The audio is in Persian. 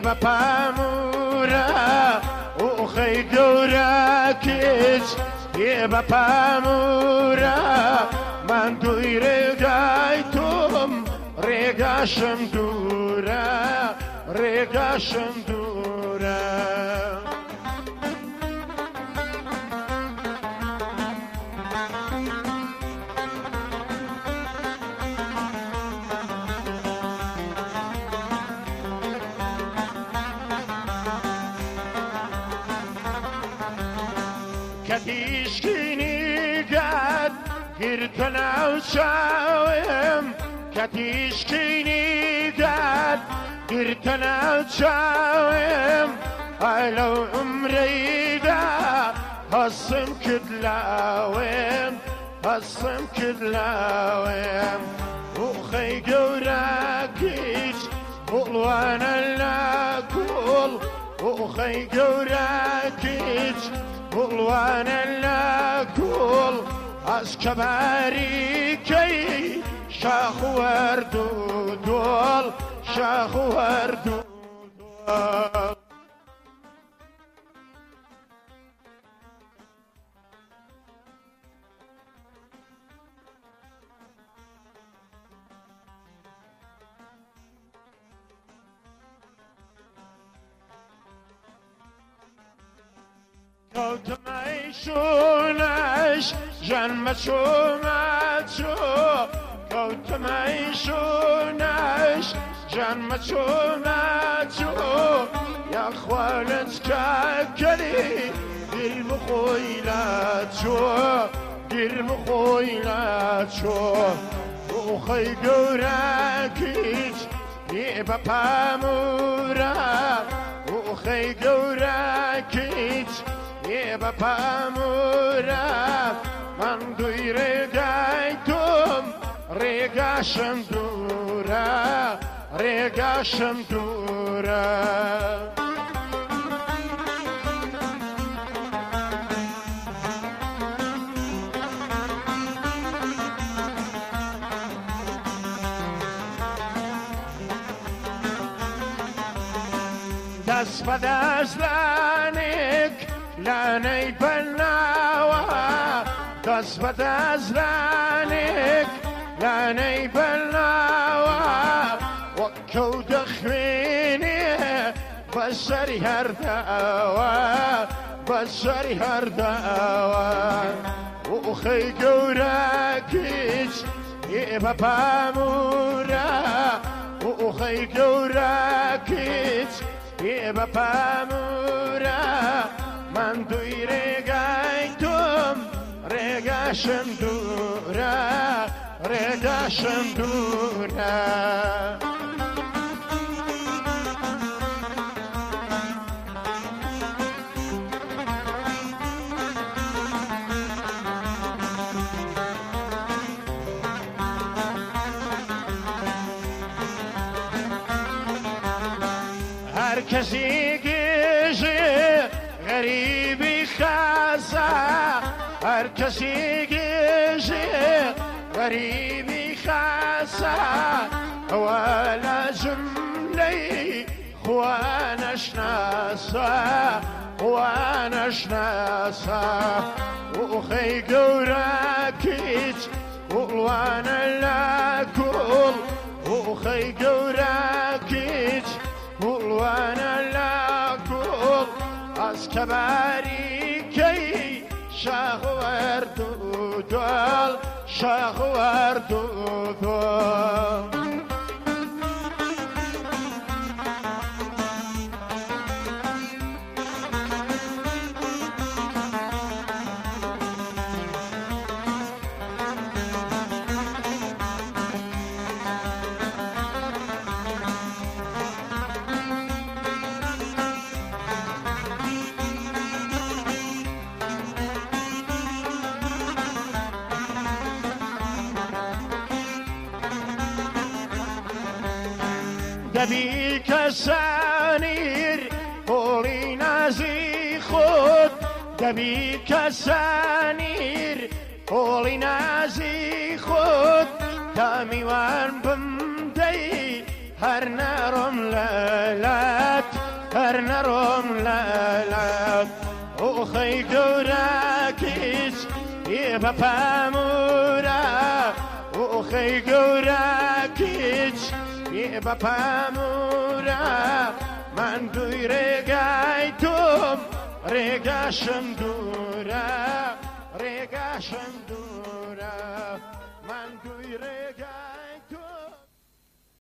بپامورا و خی گوراکیچ بپامورا من دوی ڕێگای تۆم ڕێگاشم دوورە ڕێگاشم دوورە کەتیشکینی گات گرتە ناو چاوم کەتیشکینی گات گرتە ناو چاوم ئای لەو عومرەیدا هەستم کرد لاوێم هەستم کرد لاوێم وخەی گەوراکیچ بوڵوانە لا گوڵ وخەی گەوراکیچ بوڵوانە لا گوڵ ئەس کەباریکەی شاخ وەرد و دۆڵ شاخ وەرد و دۆڵ کەوتمەی شوونەش ژەنمە چۆمەچۆ کەوتمەی شوونەش ژەنمە چۆمەچۆ یاخوا لەچکەکەری گرم خۆی لاچۆ گرم خۆی لاچۆ وخەی گەوراکیچ بەپامورە وخەی گەوراکیچ بەپامورە من دوی ڕێگای تۆم ڕێگاشم دوورە ڕێگاشم دوورە دەست بەدەستانێک لانەی بەرناوە دەست بەدەستانێک لانەی بەرناوە وەک کەو دەخوێنێ بەسەری هەرداوە بەسەری هەرداوە وخەی گەوراکیچ بەپامورە وخەی گەوراکیچ بەپامورە من دوی ڕێگای تۆم ڕێگاشم دوورە ڕێگاشم دوورە هەر کەسی گێژێ غەریبی خاسە هەر کەسی گێژێ غەریبی خاسە ئەوە لە جملەی خوا نەشناسە خوا نەشناسە وخەی گەوراکیچ بوڵوانە لا گوڵ وخەی گەوراکیچ بوڵوانە لا گوڵ ئەس کەباریکەی شاخ وەرد و دۆڵ شاخ وەرد و دۆڵ دەبی کەسانیر هۆڵی نازی خۆت دەبی کەسانیر هۆڵی نازی خۆت تا میوان بمدەی هەر نەڕۆم لەلات بەرنەڕۆم لەلات ئۆخەی گەورەکیچ پێ بە پامورە ئۆخەی گەورەکیچ پێ بە پامورە من دوی ڕێگای تۆم ڕێگاشم دوورە ڕێگاشم دوورە من دوی ڕێگای